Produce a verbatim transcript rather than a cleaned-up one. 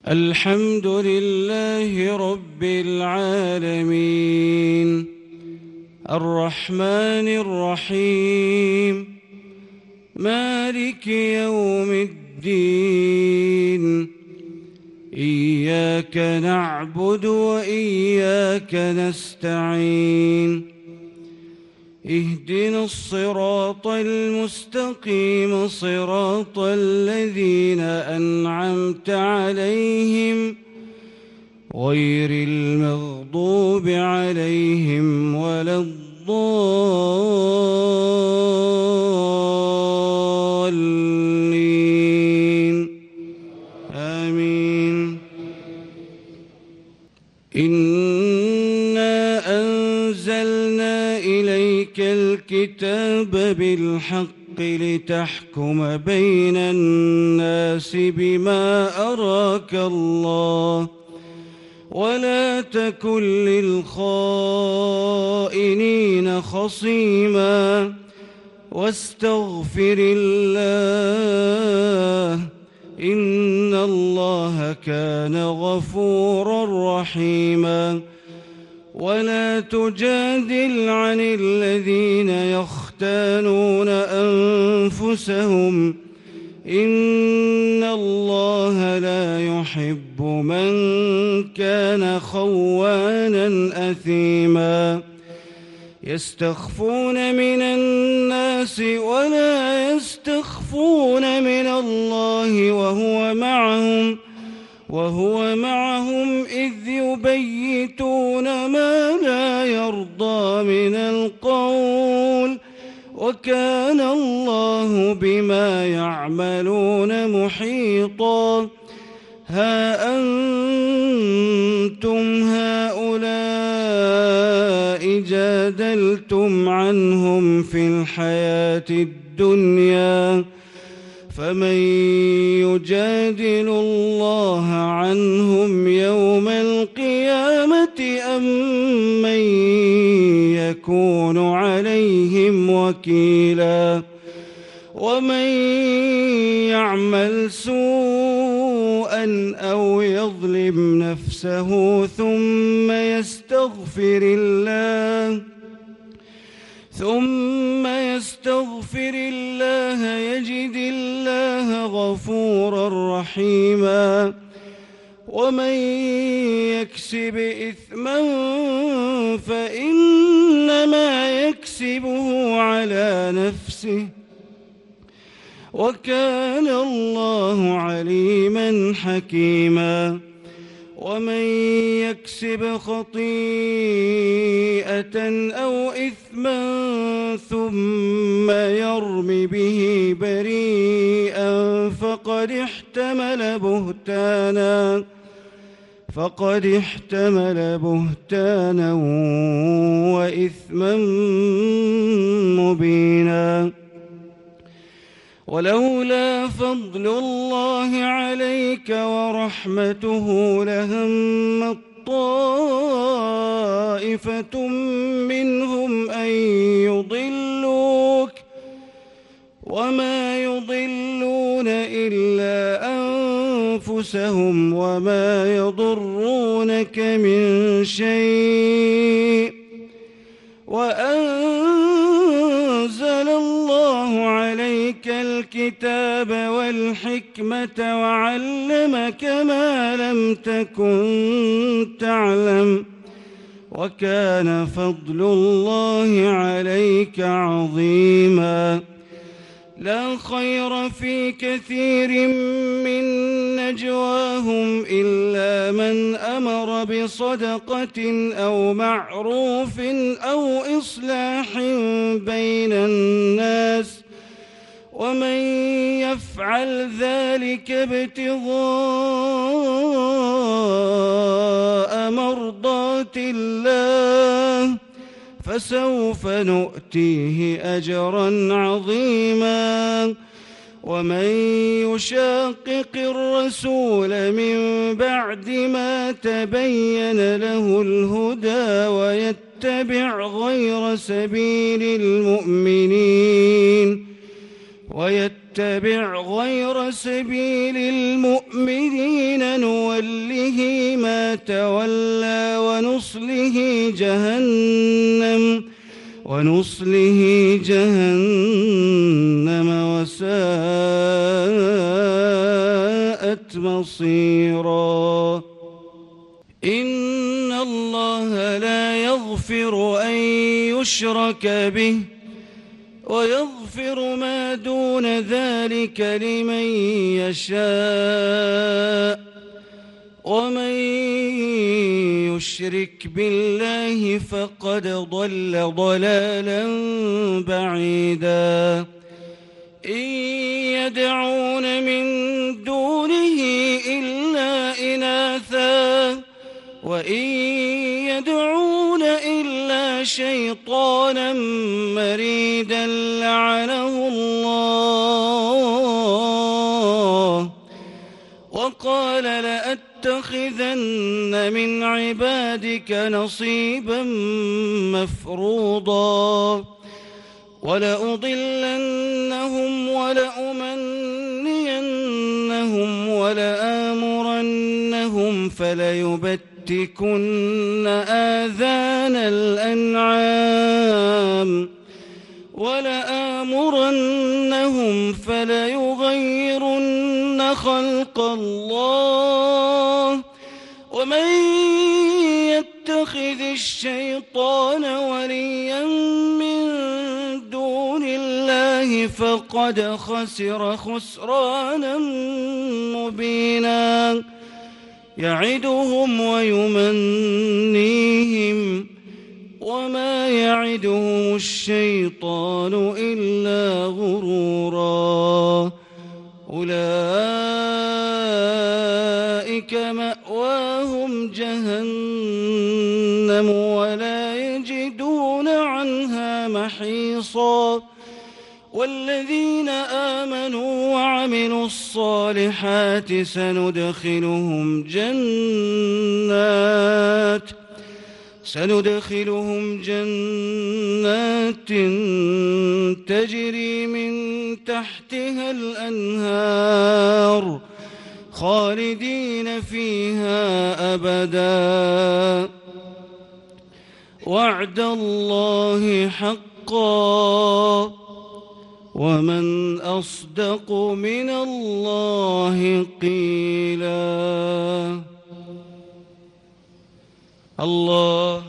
الحمد لله رب العالمين الرحمن الرحيم مالك يوم الدين إياك نعبد وإياك نستعين اهدنا الصراط المستقيم صراط الذين أنعمت عليهم غير المغضوب عليهم ولا الضالين آمين. إنا أنزلنا إليك الكتاب بالحق لتحكم بين الناس بما أراك الله ولا تكن للخائنين خصيما واستغفر الله إن الله كان غفورا رحيما. ولا تجادل عن الذين يختانون أنفسهم إن الله لا يحب من كان خوانا أثيما. يستخفون من الناس ولا يستخفون من الله وهو معهم وهو معهم إذ يبيتون ما لا يرضى من القول وكان الله بما يعملون محيطا. ها أنتم هؤلاء جادلتم عنهم في الحياة الدنيا فمن يجادل الله عنهم يوم القيامة أم من يكون عليهم وكيلا. ومن يعمل سوءا أو يظلم نفسه ثم يستغفر الله ثم يستغفر الله يجد الله غفورا رحيما. ومن يكسب إثما فإنما يكسبه على نفسه وكان الله عليما حكيما. ومن يكسب خطيئة أو إثما ثم يرم به بريئا فقد احتمل بهتانا فقد احتمل بهتانا وإثما مبينا. ولولا فضل الله عليك ورحمته لهم طائفة منهم أن يضلوك وما يضلون إلا أنفسهم وما يضرونك من شيء. وأنزل الله عليك الكتاب والحكمة وعلمك ما لم تكن تعلم وكان فضل الله عليك عظيما. لا خير في كثير من نجواهم إلا من أمر بصدقة أو معروف أو إصلاح بين الناس ومن يفعل ذلك ابتغاء مرضات الله فسوف نؤتيه أجرا عظيما. ومن يشاقق الرسول من بعد ما تبين له الهدى ويتبع غير سبيل المؤمنين ويتبع يتبع غير سبيل المؤمنين نوله ما تولى ونصله جهنم ونصله جهنم وساءت مصيرا. إن الله لا يغفر أن يشرك به ويغفر ما دون ذلك لمن يشاء ومن يشرك بالله فقد ضل ضلالا بعيدا. إن يدعون من دونه إلا إناثا وإن يدعون إلا شيطانا مريدا لعنه الله وقال لأتخذن من عبادك نصيبا مفروضا ولأضلنهم ولأمنينهم ولآمرنهم فليبتكن آذان الأنعام ولآمرنهم فليغيرن خلق الله ومن يتخذ الشيطان وليا من دون الله فقد خسر خسرانا مبينا. يعدهم ويمنيهم وما يعدهم الشيطان إلا غرورا. أولئك مأواهم جهنم ولا يجدون عنها محيصا. والذين آمنوا وعملوا الصالحات سندخلهم جنات سندخلهم جنات تجري من تحتها الأنهار خالدين فيها أبدا. وعد الله حقا ومن أصدق من الله قيلا. الله